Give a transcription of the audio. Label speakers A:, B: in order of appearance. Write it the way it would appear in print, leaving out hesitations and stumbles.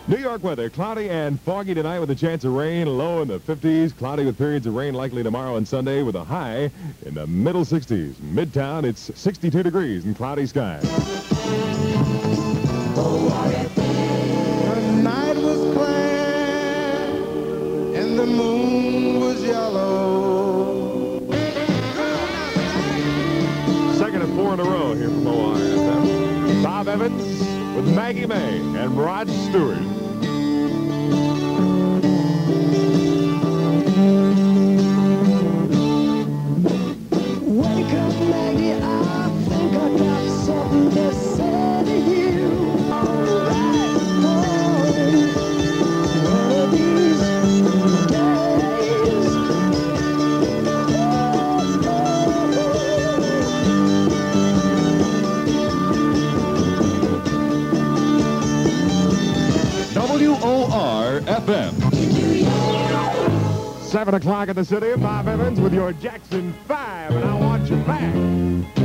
A: New York weather, cloudy and foggy tonight with a chance of rain, low in the 50s. Cloudy with periods of rain likely tomorrow and Sunday with a high in the middle 60s. Midtown, it's 62 degrees and cloudy skies.
B: The night was clear and the moon was yellow.
A: Second and 4 in a row here from ORFM. Bob Evans with Maggie May and Rod Stewart.
C: Wake up, Maggie, I think I got something to say to you. Alright, one of these days.
A: WORFM. 7 o'clock in the city. Bob Evans with your Jackson 5, and I want you back.